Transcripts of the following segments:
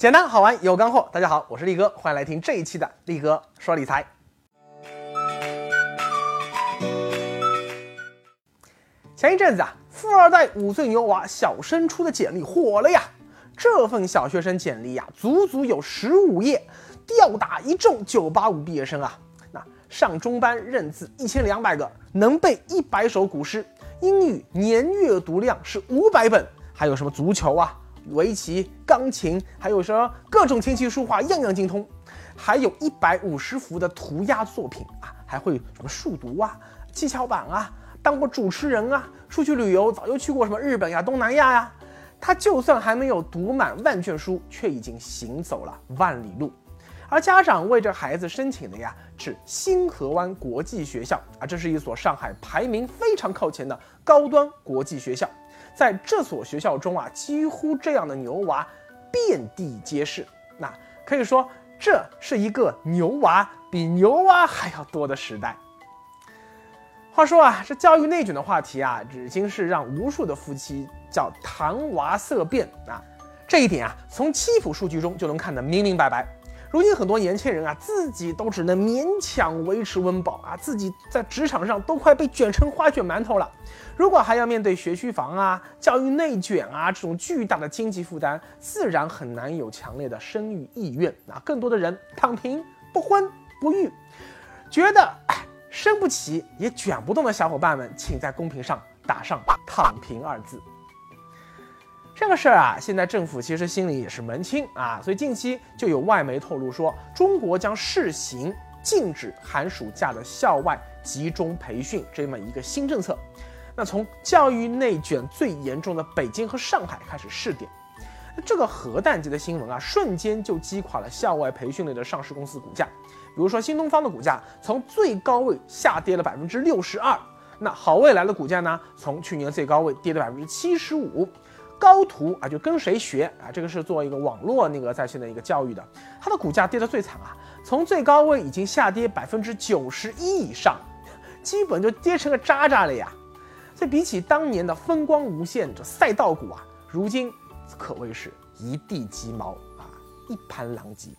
简单好玩有干货，大家好，我是力哥，欢迎来听这一期的力哥说理财。前一阵子富二代5岁牛娃小升初的简历火了呀，这份小学生简历足足有15页，吊打一众985毕业生啊。那上中班认字1200个，能背100首古诗，英语年阅读量是500本，还有什么足球围棋、钢琴，还有什么各种琴棋书画，样样精通，还有150幅的涂鸦作品还会什么数独技巧板当过主持人出去旅游早就去过什么日本东南亚他就算还没有读满万卷书，却已经行走了万里路。而家长为这孩子申请的是新河湾国际学校这是一所上海排名非常靠前的高端国际学校。在这所学校中几乎这样的牛娃遍地皆是。那可以说，这是一个牛娃比牛娃还要多的时代。话说这教育内卷的话题已经是让无数的夫妻叫谈娃色变这一点从七普数据中就能看得明明白白。如今很多年轻人自己都只能勉强维持温饱自己在职场上都快被卷成花卷馒头了。如果还要面对学区房教育内卷这种巨大的经济负担，自然很难有强烈的生育意愿更多的人躺平不婚不育，觉得生不起也卷不动的小伙伴们，请在公屏上打上躺平2字。这个事儿现在政府其实心里也是门清所以近期就有外媒透露说，中国将试行禁止寒暑假的校外集中培训这么一个新政策。那从教育内卷最严重的北京和上海开始试点，这个核弹级的新闻瞬间就击垮了校外培训类的上市公司股价。比如说新东方的股价从最高位下跌了62%，那好未来的股价呢，从去年最高位跌了75%。高途就跟谁学这个是做一个网络在线的一个教育的，它的股价跌得最惨从最高位已经下跌91%以上，基本就跌成个渣渣了呀。所以比起当年的风光无限这赛道股如今可谓是一地鸡毛一盘狼藉。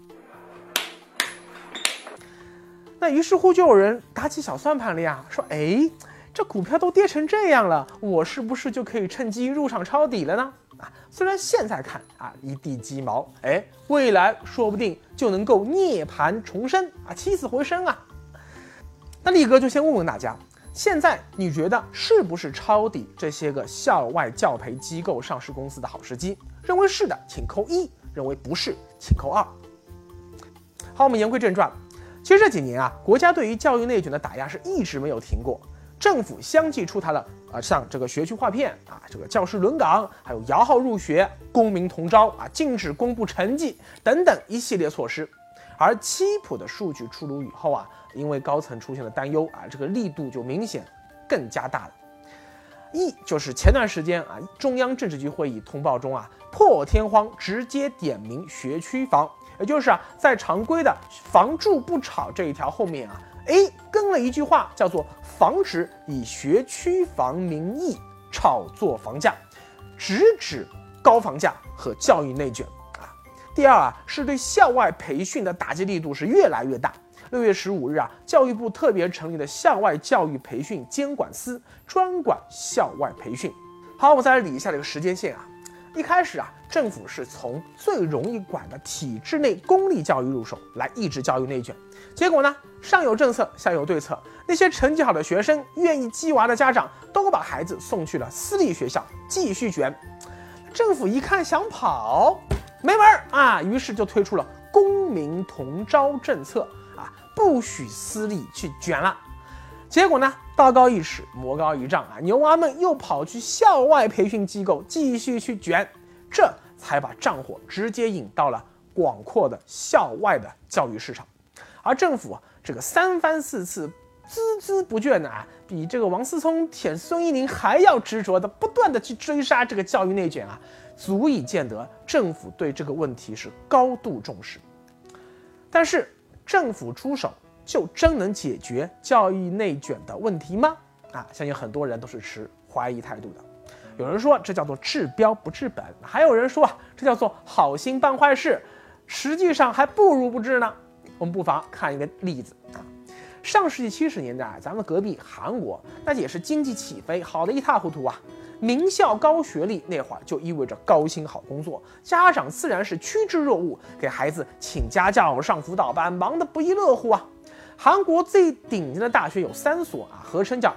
那于是乎就有人打起小算盘了说这股票都跌成这样了，我是不是就可以趁机入场抄底了呢？虽然现在看一地鸡毛，未来说不定就能够涅槃重生起死回生那力哥就先问问大家，现在你觉得是不是抄底这些个校外教培机构上市公司的好时机？认为是的请扣1，认为不是请扣2。好，我们言归正传。其实这几年国家对于教育内卷的打压是一直没有停过。政府相继出台了像这个学区划片这个教师轮岗，还有摇号入学、公民同招禁止公布成绩等等一系列措施。而七普的数据出炉以后因为高层出现了担忧这个力度就明显更加大了。就是前段时间中央政治局会议通报中破天荒直接点名学区房，也就是在常规的房住不炒这一条后面跟了一句话，叫做防止以学区房名义炒作房价，直指高房价和教育内卷第二是对校外培训的打击力度是越来越大。6月15日教育部特别成立了校外教育培训监管司，专管校外培训。好，我们再来理一下这个时间线一开始政府是从最容易管的体制内公立教育入手，来抑制教育内卷。结果呢，上有政策，下有对策，那些成绩好的学生、愿意鸡娃的家长，都把孩子送去了私立学校继续卷。政府一看想跑，没门于是就推出了公民同招政策不许私立去卷了。结果呢，道高一尺，魔高一丈牛娃们又跑去校外培训机构继续去卷，这才把战火直接引到了广阔的校外的教育市场。而政府这个3番4次孜孜不倦比这个王思聪舔孙一宁还要执着的不断的去追杀这个教育内卷足以见得政府对这个问题是高度重视。但是政府出手就真能解决教育内卷的问题吗？相信很多人都是持怀疑态度的。 有人说这叫做治标不治本，还有人说这叫做好心办坏事，实际上还不如不治呢。我们不妨看一个例子啊，上世纪70年代，咱们隔壁韩国那也是经济起飞，好的一塌糊涂啊。名校高学历那会儿就意味着高薪好工作，家长自然是趋之若鹜，给孩子请家教、上辅导班，忙得不亦乐乎啊。韩国最顶尖的大学有3所啊，合称叫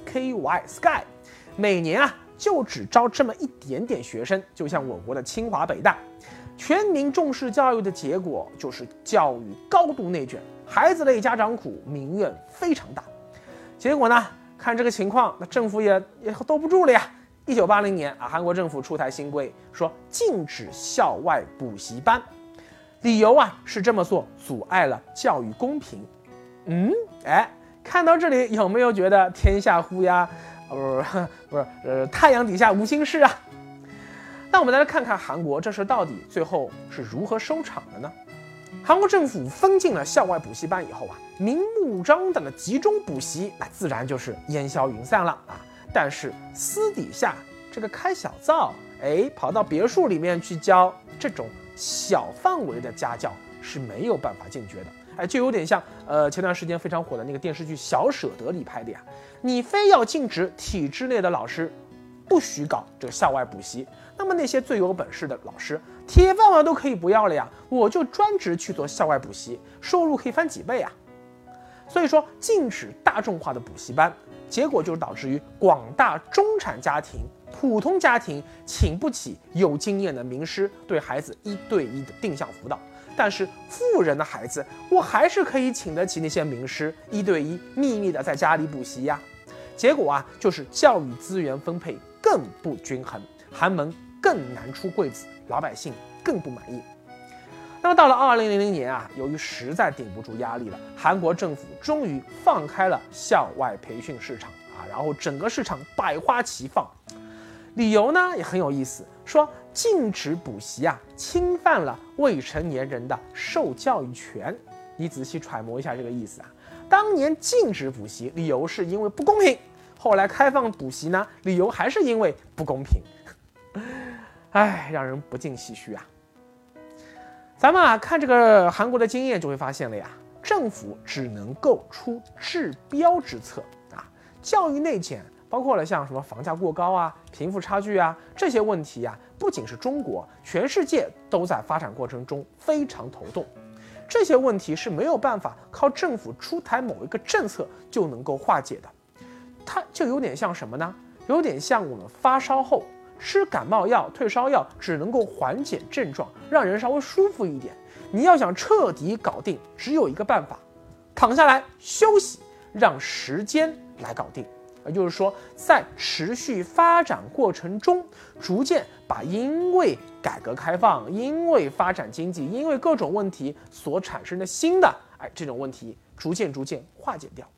SKY， 每年就只招这么一点点学生，就像我国的清华北大。全民重视教育的结果就是教育高度内卷，孩子累家长苦，民怨非常大。结果呢，看这个情况，那政府也兜不住了呀。1980年韩国政府出台新规，说禁止校外补习班，理由是这么做阻碍了教育公平。看到这里有没有觉得天下乌鸦，太阳底下无新事啊？那我们再来看看韩国这事到底最后是如何收场的呢？韩国政府封禁了校外补习班以后明目张胆的集中补习，那自然就是烟消云散了但是私底下这个开小灶，跑到别墅里面去教这种小范围的家教是没有办法禁绝的。就有点像前段时间非常火的那个电视剧《小舍得》里拍的呀，你非要禁止体制内的老师不许搞这个校外补习，那么那些最有本事的老师铁饭碗都可以不要了呀，我就专职去做校外补习，收入可以翻几倍啊。所以说禁止大众化的补习班，结果就是导致于广大中产家庭、普通家庭请不起有经验的名师对孩子1对1的定向辅导，但是富人的孩子我还是可以请得起那些名师1对1秘密的在家里补习呀。结果就是教育资源分配更不均衡，寒门更难出贵子，老百姓更不满意。那么到了2000年由于实在顶不住压力了，韩国政府终于放开了校外培训市场然后整个市场百花齐放。理由呢也很有意思，说禁止补习侵犯了未成年人的受教育权。你仔细揣摩一下这个意思当年禁止补习，理由是因为不公平，后来开放补习呢，理由还是因为不公平。让人不禁唏嘘咱们看这个韩国的经验就会发现了呀，政府只能够出治标之策教育内卷包括了像什么房价过高贫富差距这些问题不仅是中国，全世界都在发展过程中非常头痛。这些问题是没有办法靠政府出台某一个政策就能够化解的。它就有点像什么呢？有点像我们发烧后吃感冒药、退烧药，只能够缓解症状，让人稍微舒服一点。你要想彻底搞定，只有一个办法，躺下来休息，让时间来搞定。也就是说，在持续发展过程中，逐渐把因为改革开放、因为发展经济、因为各种问题所产生的新的这种问题，逐渐化解掉。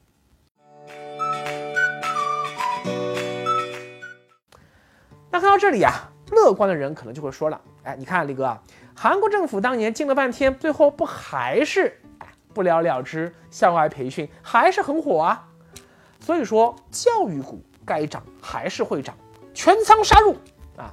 那看到这里乐观的人可能就会说了，你看李哥韩国政府当年禁了半天，最后不还是不了了之，校外培训还是很火所以说教育股该涨还是会涨，全仓杀入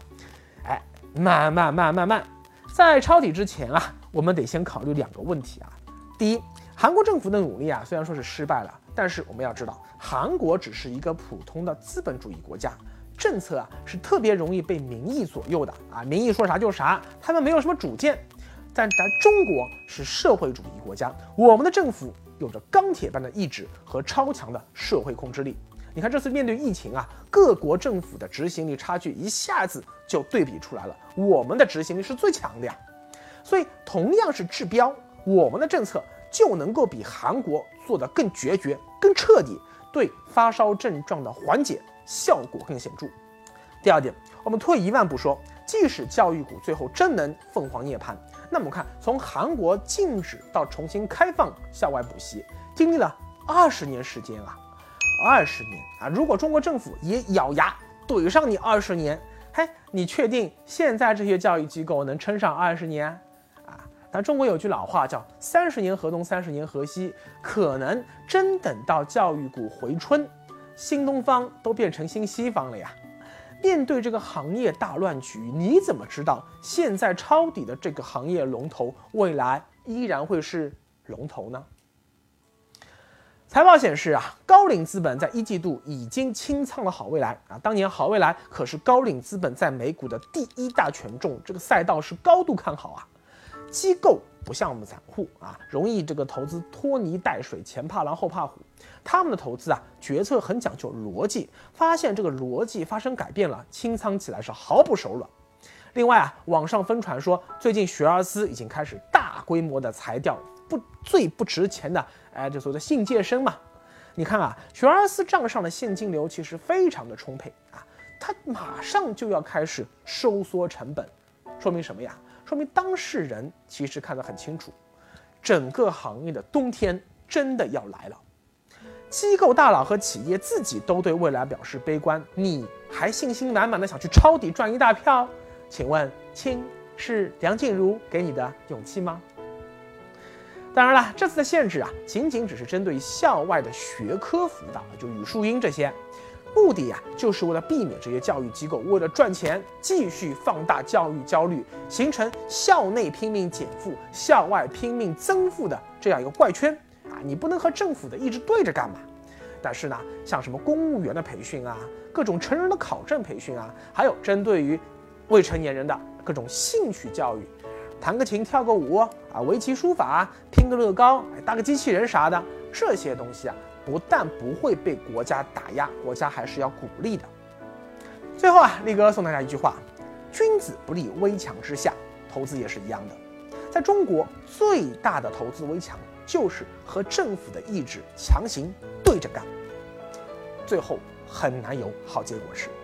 慢，在抄底之前我们得先考虑2个问题第一，韩国政府的努力虽然说是失败了，但是我们要知道，韩国只是一个普通的资本主义国家，政策是特别容易被民意左右的民意说啥就啥，他们没有什么主见。但咱中国是社会主义国家，我们的政府有着钢铁般的意志和超强的社会控制力。你看这次面对疫情各国政府的执行力差距一下子就对比出来了，我们的执行力是最强的呀。所以同样是治标，我们的政策就能够比韩国做得更决绝、更彻底，对发烧症状的缓解效果更显著。第二点，我们退一万步说，即使教育股最后真能凤凰涅槃，那么我们看从韩国禁止到重新开放校外补习，经历了20年时间20年如果中国政府也咬牙怼上你20年，你确定现在这些教育机构能撑上20年但中国有句老话叫30年河东30年河西，可能真等到教育股回春，新东方都变成新西方了呀。 面对这个行业大乱局，你怎么知道现在抄底的这个行业龙头未来依然会是龙头呢？财报显示啊，高瓴资本在一季度已经清仓了好未来啊。当年好未来可是高瓴资本在美股的第一大权重，这个赛道是高度看好啊。机构不像我们散户啊，容易这个投资拖泥带水，前怕狼后怕虎。他们的投资啊，决策很讲究逻辑，发现这个逻辑发生改变了，清仓起来是毫不手软。另外啊，网上疯传说最近学而思已经开始大规模的裁掉最不值钱的，这所谓的信介生嘛。你看啊，学而思账上的现金流其实非常的充沛啊，它马上就要开始收缩成本，说明什么呀？说明当事人其实看得很清楚，整个行业的冬天真的要来了。机构大佬和企业自己都对未来表示悲观，你还信心满满的想去抄底赚一大票？请问亲，是梁静茹给你的勇气吗？当然了，这次的限制啊，仅仅只是针对校外的学科辅导，就语数英这些，目的啊，就是为了避免这些教育机构为了赚钱继续放大教育焦虑，形成校内拼命减负、校外拼命增负的这样一个怪圈啊！你不能和政府的一直对着干嘛？但是呢，像什么公务员的培训啊，各种成人的考证培训啊，还有针对于未成年人的各种兴趣教育，弹个琴、跳个舞啊，围棋、书法、拼个乐高、搭个机器人啥的，这些东西啊，不但不会被国家打压，国家还是要鼓励的。最后啊，力哥送大家一句话：君子不立危墙之下。投资也是一样的，在中国最大的投资危墙就是和政府的意志强行对着干，最后很难有好结果是。